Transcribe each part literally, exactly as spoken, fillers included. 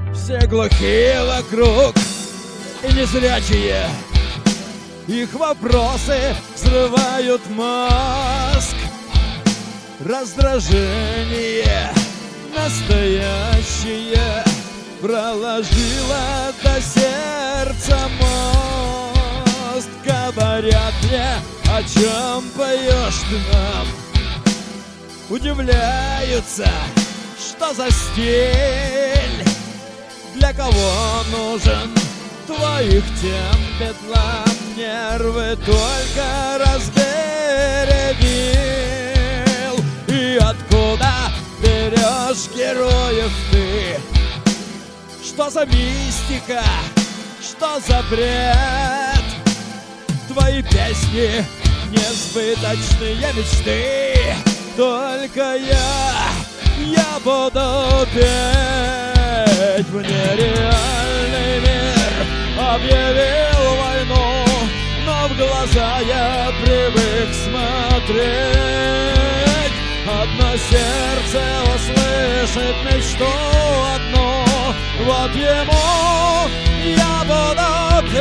Все глухие вокруг и незрячие, их вопросы взрывают мозг. Раздражение настоящее проложило до сердца мост. Говорят мне, о чем поешь ты нам, удивляются, что за стиль, для кого нужен твоих тем бедлам. Нервы только разбередил. И откуда берешь героев ты? Что за мистика? Что за бред? Твои песни несбыточные мечты. Только я, я буду петь. В нереальный мир объявил войну, но в глаза я привык смотреть. Одно сердце услышит мечту одну, вот ему я буду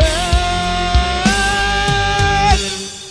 петь.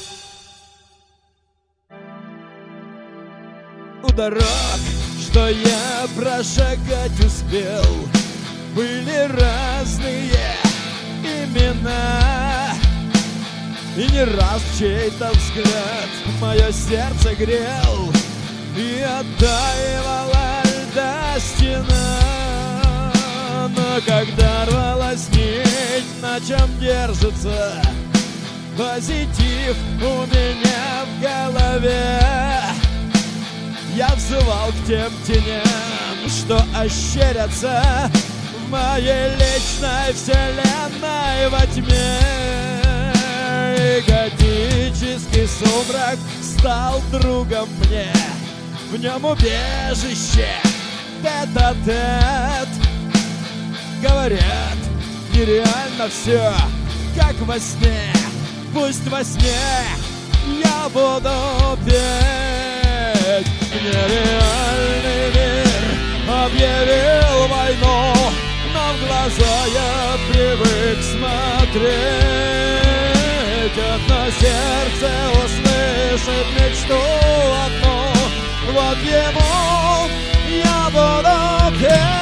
У дорог, что я прошагать успел, были разные имена, и не раз чей-то взгляд мое сердце грел, и оттаивала льда стена. Но когда рвалась нить, на чем держится позитив у меня в голове, я взывал к тем теням, что ощерятся в моей личной вселенной во тьме. И готический сумрак стал другом мне, в нем убежище тет-а-тет. Говорят, нереально все, как во сне. Пусть во сне я буду петь. Нереальный мир объявил войну, но в глаза я привык смотреть. Одно сердце услышит мечту одну, вот ему я буду петь.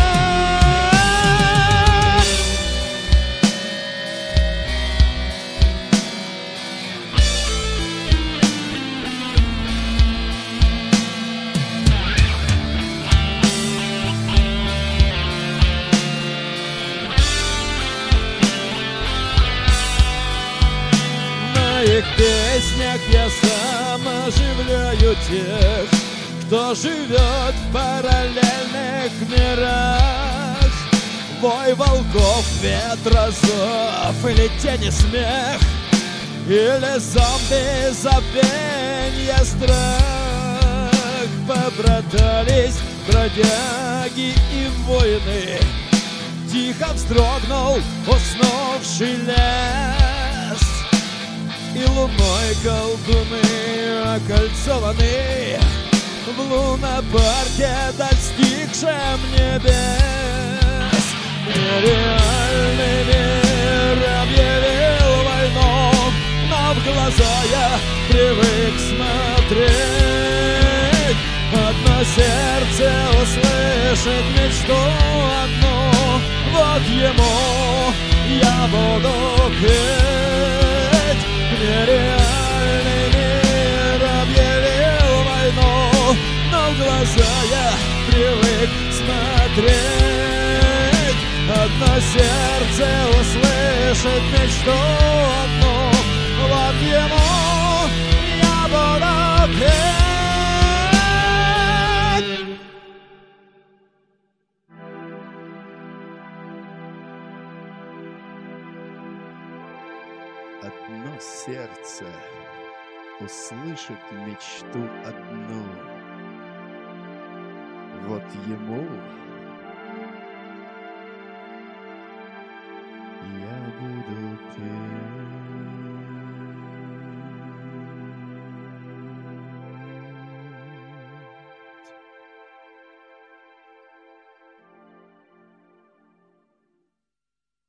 В моих песнях я сам оживляю тех, кто живет в параллельных мирах. Вой волков, ветра, зов или тени смех, или зомби забвенья страх. Побратались бродяги и воины, тихо вздрогнул уснувший лес, и луной колдуны окольцованы в лунопарке, достигшем небес. Нереальный мир объявил войну, но в глаза я привык смотреть. Одно сердце услышит мечту одну, вот ему я буду петь. Нереальный мир объявил войну, но в глаза я привык смотреть. Одно сердце услышит мечту одну, вот ему я буду петь. Одно сердце услышит мечту одну, вот ему